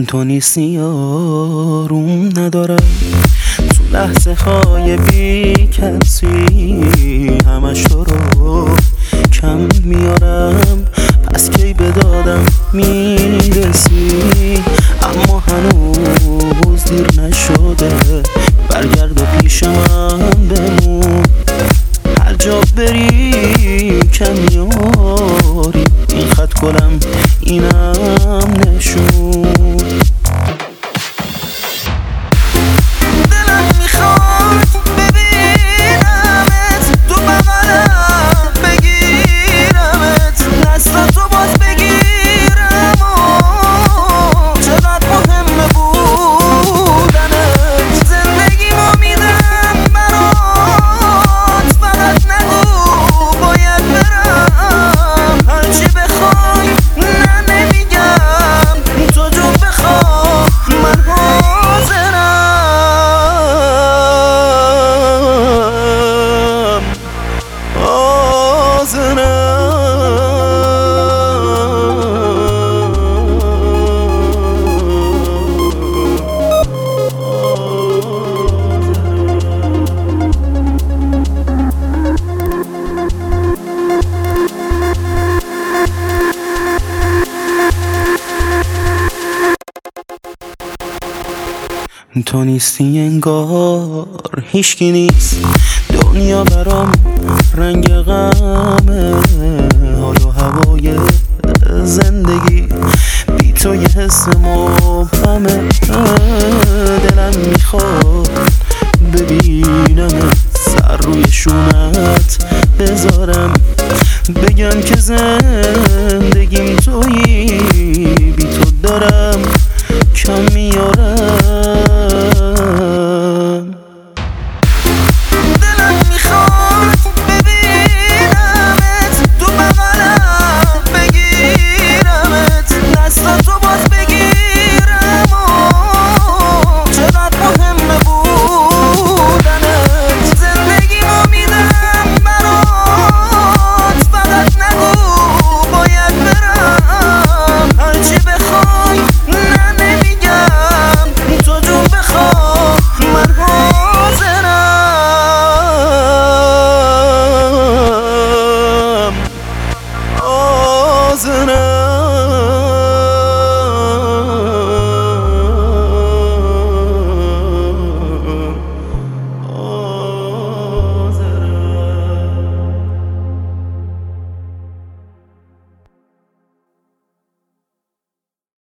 تو نیستی آروم ندارم، تو لحظه های بی کسی همش تو رو کم میارم. پس کی به دادم میرسی، اما هنوز دیر نشده، برگرد و پیش من بمون. هر جا بری کم میاری، این خط گلم اینم نشون. دلم میخواد ببینمت تو بغلم، بگیرمت دستاتو باز بگیرم و چقدر مهمه بودنت. زندگیمو میدم برات، فقط نگو باید برم. هرچی بخوای نه نمیگم، تو جون بخواه من حاضرم. تو نیستی انگار هیچکی نیست، دنیا برام رنگ غمه. حال و هوای زندگی بی تو یه حس مبهمه. دلم میخواد ببینم، سر روی شونت بذارم، بگم که